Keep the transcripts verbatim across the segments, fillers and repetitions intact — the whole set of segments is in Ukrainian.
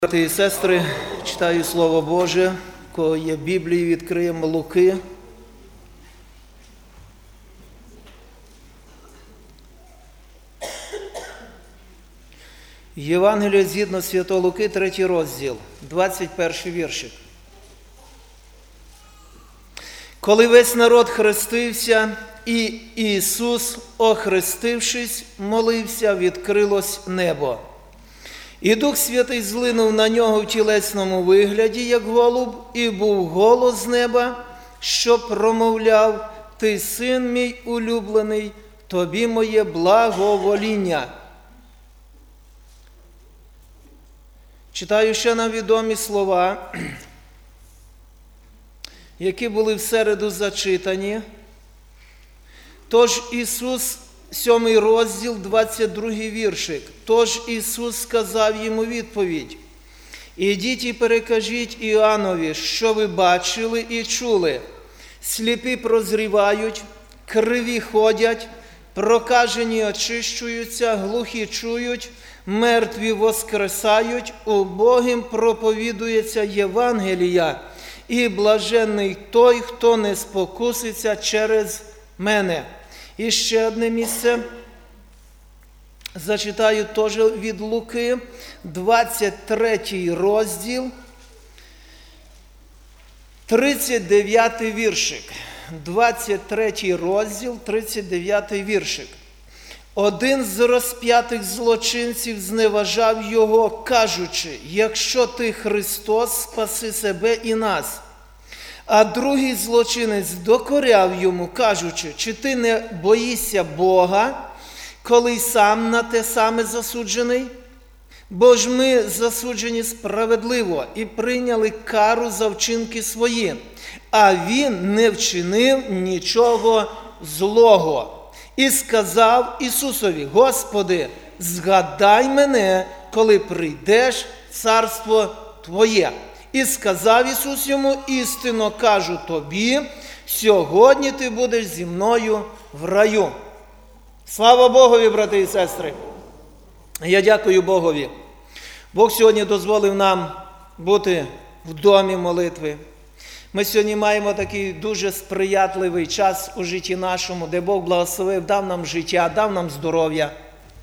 Брати і сестри, читаю Слово Боже, кого є Біблії, відкриємо Луки. Євангеліє згідно Святого Луки, третій розділ, двадцять перший віршик. Коли весь народ хрестився, і Ісус, охрестившись, молився, відкрилось небо. І Дух Святий злинув на нього в тілесному вигляді, як голуб, і був голос з неба, що промовляв: «Ти, син мій улюблений, тобі моє благовоління». Читаю ще нам відомі слова, які були в середу зачитані. Тож Ісус, сьомий розділ, двадцять другий віршик. Тож Ісус сказав йому відповідь: «Ідіть і перекажіть Іоаннові, що ви бачили і чули. Сліпі прозрівають, криві ходять, прокажені очищуються, глухі чують, мертві воскресають, убогим проповідується Євангелія, і блаженний той, хто не спокуситься через мене». І ще одне місце, зачитаю теж від Луки, двадцять третій розділ, тридцять дев'ятий віршик. двадцять третій розділ, тридцять дев'ятий віршик. «Один з розп'ятих злочинців зневажав його, кажучи: якщо ти Христос, спаси себе і нас. А другий злочинець докоряв йому, кажучи: чи ти не боїшся Бога, коли й сам на те саме засуджений? Бо ж ми засуджені справедливо і прийняли кару за вчинки свої, а він не вчинив нічого злого. І сказав Ісусові: Господи, згадай мене, коли прийдеш в царство Твоє. І сказав Ісус йому: істинно кажу тобі, сьогодні ти будеш зі мною в раю». Слава Богові, брати і сестри! Я дякую Богові. Бог сьогодні дозволив нам бути в домі молитви. Ми сьогодні маємо такий дуже сприятливий час у житті нашому, де Бог благословив, дав нам життя, дав нам здоров'я.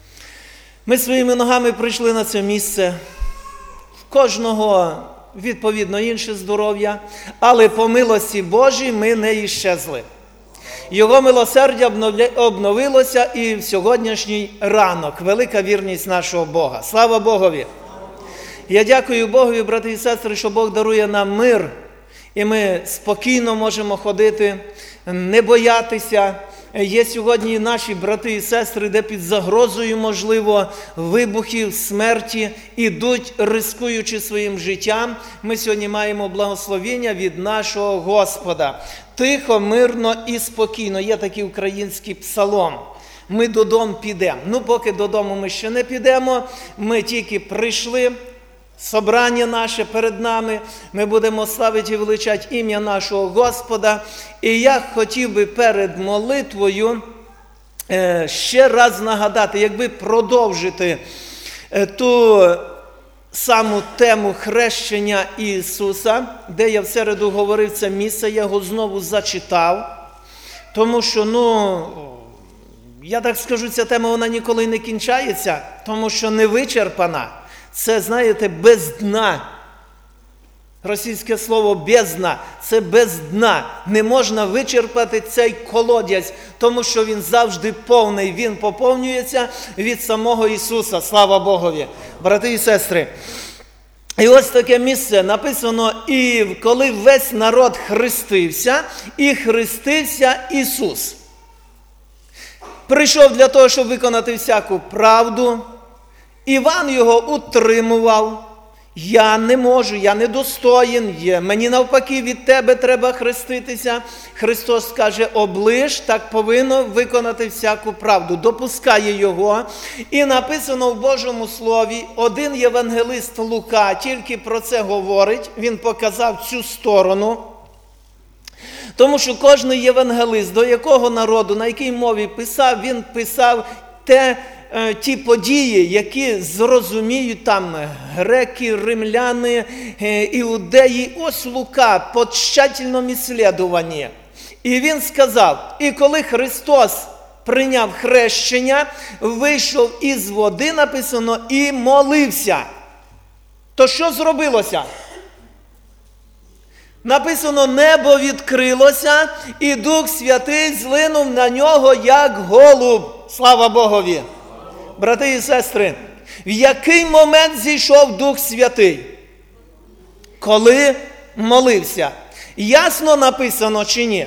Ми своїми ногами прийшли на це місце. В кожного відповідно інше здоров'я, але по милості Божій ми не іщезли. Його милосердя обновилося і в сьогоднішній ранок. Велика вірність нашого Бога. Слава Богові! Я дякую Богові, брати і сестри, що Бог дарує нам мир, і ми спокійно можемо ходити, не боятися. Є сьогодні наші брати і сестри, де під загрозою, можливо, вибухів, смерті, ідуть, рискуючи своїм життям. Ми сьогодні маємо благословення від нашого Господа. Тихо, мирно і спокійно. Є такий український псалом. Ми додому підемо. Ну, поки додому ми ще не підемо, ми тільки прийшли. Собрання наше перед нами, ми будемо славити і величати ім'я нашого Господа. І я хотів би перед молитвою ще раз нагадати, якби продовжити ту саму тему хрещення Ісуса, де я в середу говорив це місце, я його знову зачитав, тому що, ну, я так скажу, ця тема, вона ніколи не кінчається, тому що не вичерпана. Це, знаєте, без дна. Російське слово «бездна» – це без дна. Не можна вичерпати цей колодязь, тому що він завжди повний. Він поповнюється від самого Ісуса. Слава Богові! Брати і сестри, і ось таке місце написано: «І коли весь народ хрестився, і хрестився Ісус». Прийшов для того, щоб виконати всяку правду. Іван його утримував: «Я не можу, я недостоїн, є. Мені навпаки від тебе треба хреститися». Христос каже: «Оближ, так повинно виконати всяку правду». Допускає його. І написано в Божому Слові, один євангелист Лука тільки про це говорить, він показав цю сторону. Тому що кожен євангелист, до якого народу, на якій мові писав, він писав те, е, ті події, які зрозуміють там греки, римляни, е, іудеї. Ось Лука по тщательному ісследуванні. І він сказав, і коли Христос прийняв хрещення, вийшов із води, написано, і молився. То що зробилося? Написано, небо відкрилося, і Дух Святий злинув на нього, як голуб. Слава Богові! Брати і сестри, в який момент зійшов Дух Святий? Коли молився. Ясно написано чи ні?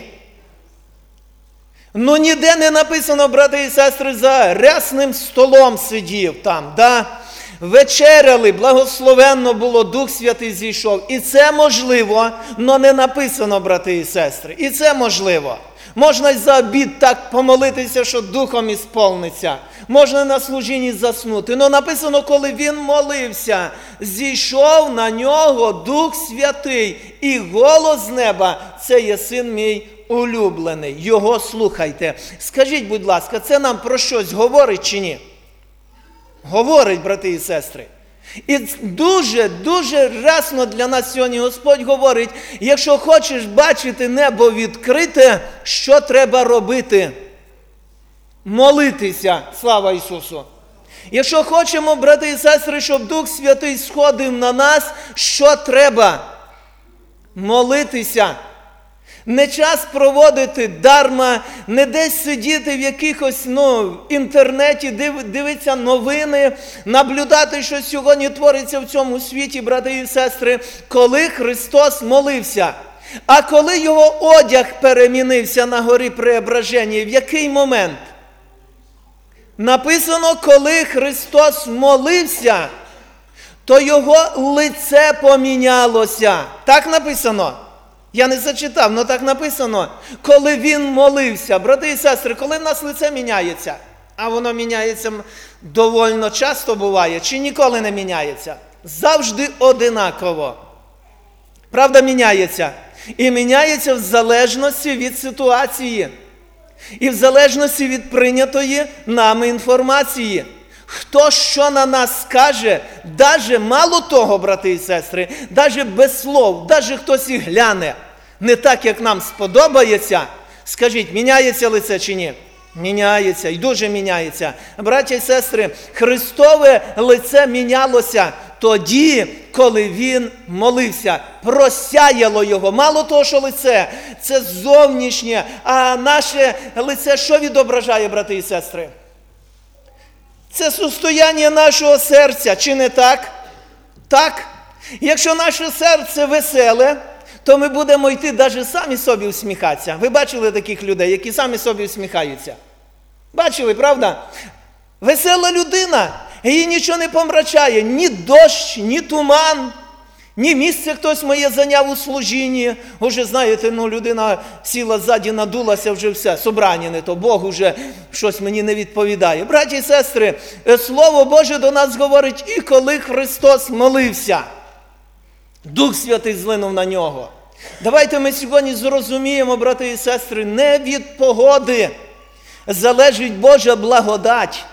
Ну, ніде не написано, брати і сестри, за рясним столом сидів там, да? Вечеряли, благословенно було, Дух Святий зійшов. І це можливо, але не написано, брати і сестри. І це можливо. Можна й за обід так помолитися, що духом ісполниться. Можна на служінні заснути. Але написано, коли він молився, зійшов на нього Дух Святий. І голос з неба, це є син мій улюблений. Його слухайте. Скажіть, будь ласка, це нам про щось говорить чи ні? Говорить, брати і сестри. І дуже, дуже рясно для нас сьогодні Господь говорить, якщо хочеш бачити небо відкрите, що треба робити? Молитися, слава Ісусу. Якщо хочемо, брати і сестри, щоб Дух Святий сходив на нас, що треба? Молитися. Не час проводити дарма, не десь сидіти в якихось, ну, інтернеті, див, дивитися новини, наблюдати, що сьогодні твориться в цьому світі, брати і сестри, коли Христос молився. А коли його одяг перемінився на горі Преображення, в який момент? Написано, коли Христос молився, то його лице помінялося. Так написано? Я не зачитав, але так написано, коли він молився. Брати і сестри, коли в нас лице міняється, а воно міняється довольно часто буває, чи ніколи не міняється? Завжди одинаково. Правда, міняється. І міняється в залежності від ситуації. І в залежності від прийнятої нами інформації. Хто що на нас скаже, даже мало того, брати і сестри, даже без слов, даже хтось і гляне, не так, як нам сподобається, скажіть, міняється лице чи ні? Міняється, і дуже міняється. Браття і сестри, Христове лице мінялося тоді, коли Він молився. Просяяло Його. Мало того, що лице, це зовнішнє, а наше лице що відображає, брати і сестри? Це состояння нашого серця, чи не так? Так. Якщо наше серце веселе, то ми будемо йти навіть самі собі усміхатися. Ви бачили таких людей, які самі собі усміхаються? Бачили, правда? Весела людина, її нічого не помрачає. Ні дощ, ні туман, ні місце хтось моє зайняв у служінні. Уже, знаєте, ну, людина сіла ззаді, надулася, вже все, собрання не то, Бог уже щось мені не відповідає. Браті і сестри, Слово Боже до нас говорить, і коли Христос молився, Дух Святий злинув на нього. Давайте ми сьогодні зрозуміємо, брати і сестри, не від погоди залежить Божа благодать.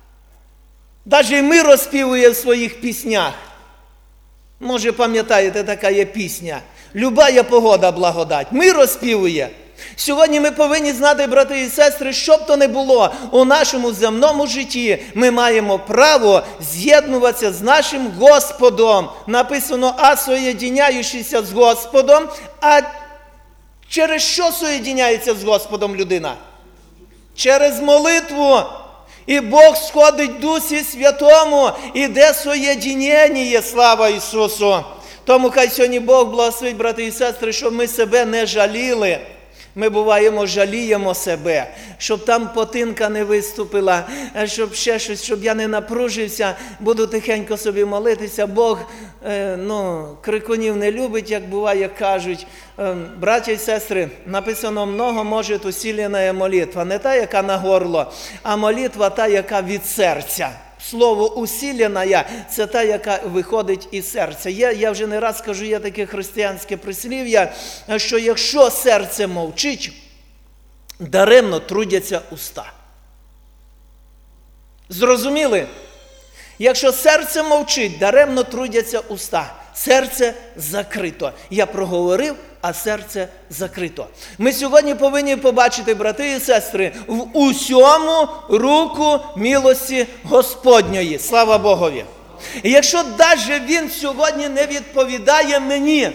Навіть ми розпівуємо в своїх піснях. Може, пам'ятаєте, така є пісня. Любая погода благодать. Ми розпівує. Сьогодні ми повинні знати, брати і сестри, що б то не було у нашому земному житті, ми маємо право з'єднуватися з нашим Господом. Написано, а соєдиняючися з Господом, а через що соєдиняється з Господом людина? Через молитву. І Бог сходить в Дусі Святому, іде соєдинення, слава Ісусу. Тому хай сьогодні Бог благословить, брати і сестри, щоб ми себе не жаліли. Ми, буваємо, жаліємо себе, щоб там потинка не виступила, щоб ще щось, щоб я не напружився, буду тихенько собі молитися. Бог, е, ну, крикунів не любить, як буває, кажуть. Е, браття і сестри, написано, много може усилена молитва, не та, яка на горло, а молитва та, яка від серця. Слово «усилена» – це та, яка виходить із серця. Я, я вже не раз кажу, є таке християнське прислів'я, що якщо серце мовчить, даремно трудяться уста. Зрозуміли? Якщо серце мовчить, даремно трудяться уста. Серце закрито. Я проговорив, а серце закрито. Ми сьогодні повинні побачити, брати і сестри, в усьому руку милості Господньої. Слава Богові! І якщо навіть Він сьогодні не відповідає мені,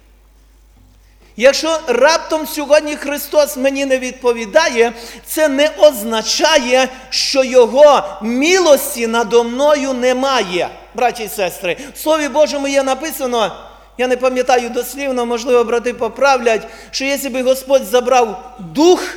якщо раптом сьогодні Христос мені не відповідає, це не означає, що Його милості надо мною немає. Браті і сестри, в Слові Божому є написано, я не пам'ятаю дослівно, можливо, брати поправлять, що якщо б Господь забрав дух,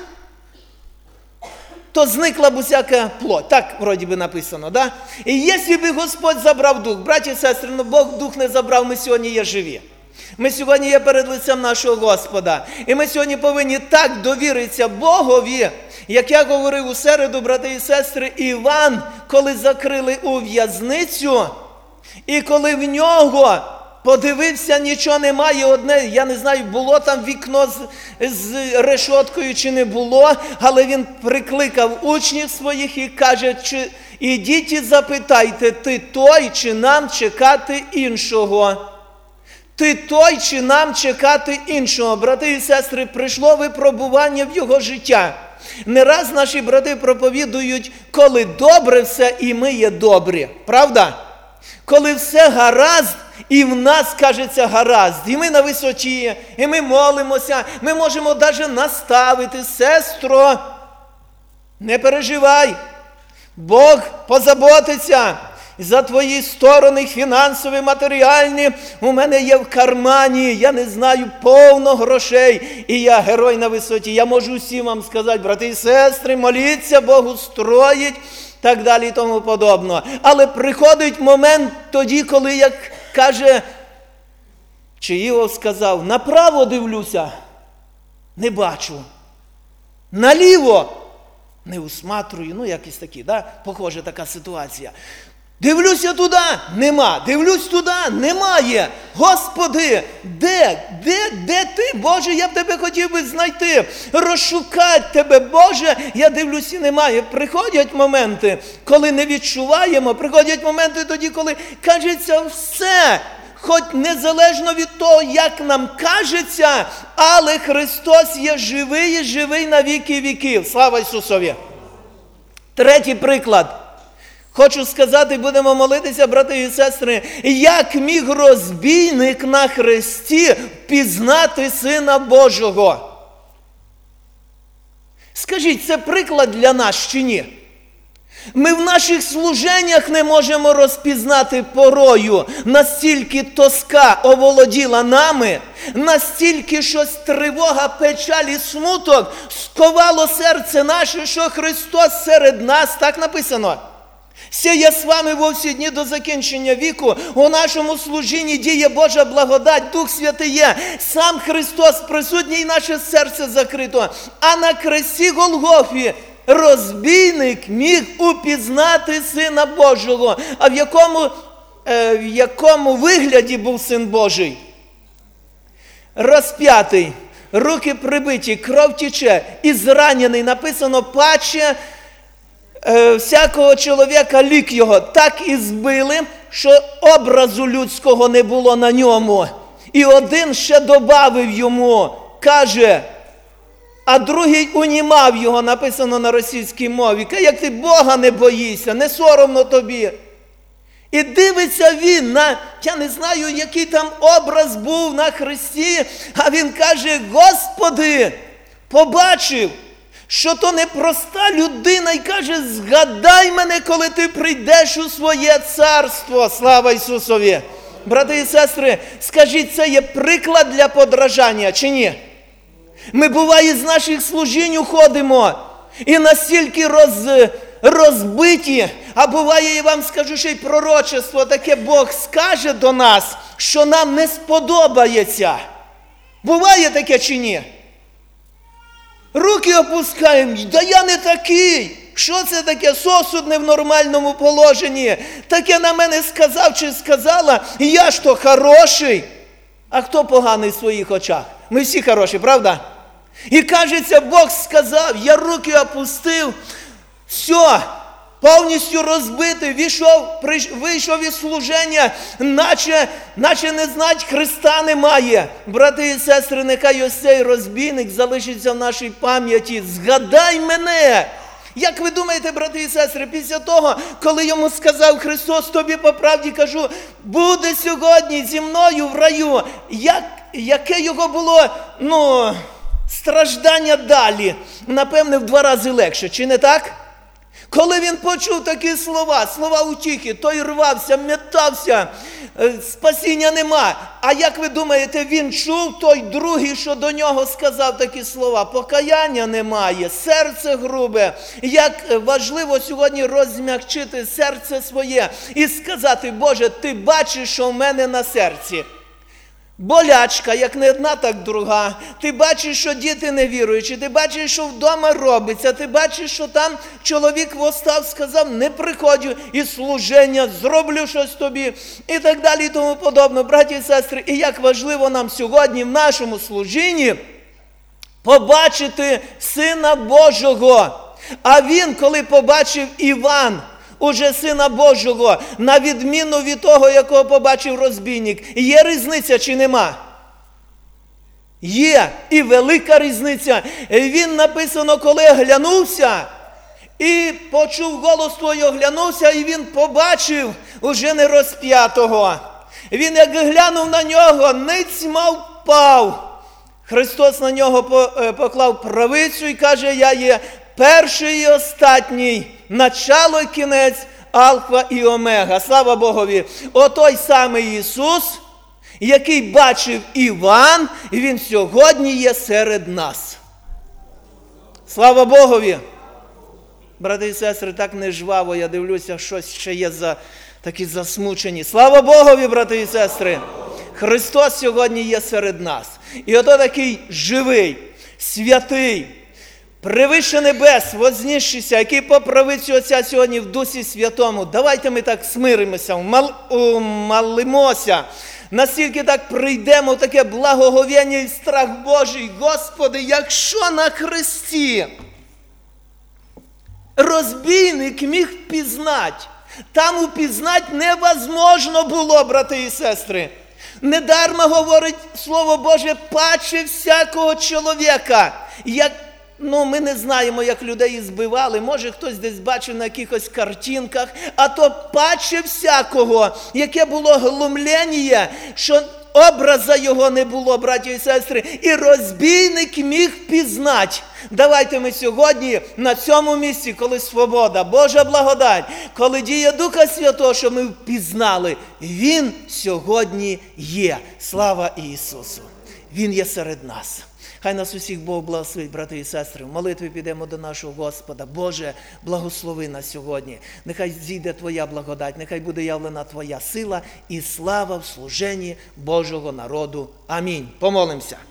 то зникла б усяка плоть. Так, вроді би, написано, да? І якщо б Господь забрав дух, браті і сестри, ну Бог дух не забрав, ми сьогодні є живі. Ми сьогодні є перед лицем нашого Господа. І ми сьогодні повинні так довіритися Богові, як я говорив у середу, брати і сестри, Іван, коли закрили у в'язницю, і коли в нього подивився, нічого немає, одне, я не знаю, було там вікно з, з решоткою чи не було, але він прикликав учнів своїх і каже, чи, ідіть і запитайте, ти той, чи нам чекати іншого? Ти той, чи нам чекати іншого? Брати і сестри, прийшло випробування в його життя. Не раз наші брати проповідують, коли добре все, і ми є добрі. Правда? Коли все гаразд, і в нас, кажеться, гаразд. І ми на висоті, і ми молимося, ми можемо навіть наставити, сестро, не переживай, Бог позаботиться за твої сторони фінансові, матеріальні. У мене є в кармані, я не знаю, повно грошей, і я герой на висоті. Я можу всім вам сказати, брати і сестри, моліться, Богу строїть, так далі і тому подобно. Але приходить момент тоді, коли, як каже, чи Іов сказав, направо дивлюся, не бачу, наліво не усматрую, ну якісь такі, да? Похоже така ситуація. Дивлюся туди, нема. Дивлюсь туди, немає. Господи, де, де, де ти, Боже, я б тебе хотів би знайти, розшукати тебе, Боже, я дивлюсь і немає. Приходять моменти, коли не відчуваємо, приходять моменти тоді, коли кажеться все, хоч незалежно від того, як нам кажеться, але Христос є живий і живий на віки віків. Слава Ісусові! Третій приклад. Хочу сказати, будемо молитися, брати і сестри, як міг розбійник на хресті впізнати Сина Божого? Скажіть, це приклад для нас чи ні? Ми в наших служеннях не можемо розпізнати порою, настільки тоска оволоділа нами, настільки щось тривога, печаль і смуток сковало серце наше, що Христос серед нас, так написано. Сія з вами во всі дні до закінчення віку, у нашому служінні діє Божа благодать, Дух Святий є, сам Христос присутній, і наше серце закрито. А на хресті Голгофі розбійник міг упізнати Сина Божого. А в якому, е, в якому вигляді був Син Божий? Розп'ятий, руки прибиті, кров тече, і зранений, написано, паче е, всякого чоловіка лік його. Так і збили, що образу людського не було на ньому. І один ще добавив йому, каже, а другий унімав його, написано на російській мові. Каже, як ти Бога не боїшся, не соромно тобі. І дивиться він на, я не знаю, який там образ був на хресті, а він каже, Господи, побачив, що то не проста людина, і каже, згадай мене, коли ти прийдеш у своє царство. Слава Ісусові! Брати і сестри, скажіть, це є приклад для подражання чи ні? Ми, буває, з наших служінь уходимо і настільки роз, розбиті, а буває, я вам скажу, ще й пророчество таке Бог скаже до нас, що нам не сподобається. Буває таке чи ні? Руки опускаємо, да я не такий. Що це таке? Сосуд не в нормальному положенні. Таке на мене сказав чи сказала, я ж то хороший. А хто поганий в своїх очах? Ми всі хороші, правда? І кажеться, Бог сказав, я руки опустив, все, повністю розбитий, вийшов, вийшов із служення, наче, наче не знать, Христа немає. Брати і сестри, нехай ось цей розбійник залишиться в нашій пам'яті. Згадай мене! Як ви думаєте, брати і сестри, після того, коли йому сказав Христос, тобі по правді кажу, буде сьогодні зі мною в раю, як, яке його було, ну, страждання далі? Напевне, в два рази легше, чи не так? Коли він почув такі слова, слова утіхи, той рвався, метався, спасіння нема. А як ви думаєте, він чув той другий, що до нього сказав такі слова? Покаяння немає, серце грубе. Як важливо сьогодні розм'якчити серце своє і сказати, Боже, ти бачиш, що в мене на серці. Болячка, як не одна, так друга. Ти бачиш, що діти невіруючі, ти бачиш, що вдома робиться, ти бачиш, що там чоловік восстав, сказав, не приходжу із служення, зроблю щось тобі, і так далі, і тому подобне. Браті і сестри, і як важливо нам сьогодні в нашому служінні побачити Сина Божого. А він, коли побачив Іван, уже Сина Божого, на відміну від того, якого побачив розбійник. Є різниця чи нема? Є. І велика різниця. Він, написано, коли оглянувся, і почув голос твій, оглянувся, і він побачив уже не розп'ятого. Він, як глянув на нього, ниць мав впав. Христос на нього поклав правицю і каже, я є перший і останній, начало і кінець, Алфа і Омега. Слава Богові! Отой самий Ісус, який бачив Іван, і Він сьогодні є серед нас. Слава Богові! Брати і сестри, так не жваво, я дивлюся, щось ще є за такі засмучені. Слава Богові, брати і сестри! Христос сьогодні є серед нас. І ото такий живий, святий, превише небес, вознісшися, який по правиці Отця сьогодні в Дусі Святому. Давайте ми так смиримося, умалимося, настільки так прийдемо в таке благоговіння і страх Божий. Господи, якщо на хресті розбійник міг впізнати, там упізнати невозможно було, брати і сестри. Недарма говорить Слово Боже, паче всякого чоловіка. Як, ну, ми не знаємо, як людей збивали, може хтось десь бачив на якихось картинках, а то паче всякого, яке було глумлення, що образа його не було, браті і сестри, і розбійник міг пізнати. Давайте ми сьогодні на цьому місці, коли свобода, Божа благодать, коли діє Духа Святого, що ми впізнали, Він сьогодні є. Слава Ісусу! Він є серед нас. Хай нас усіх Бог благословить, брати і сестри. В молитві підемо до нашого Господа. Боже, благослови нас сьогодні. Нехай зійде Твоя благодать, нехай буде явлена Твоя сила і слава в служенні Божого народу. Амінь. Помолимося.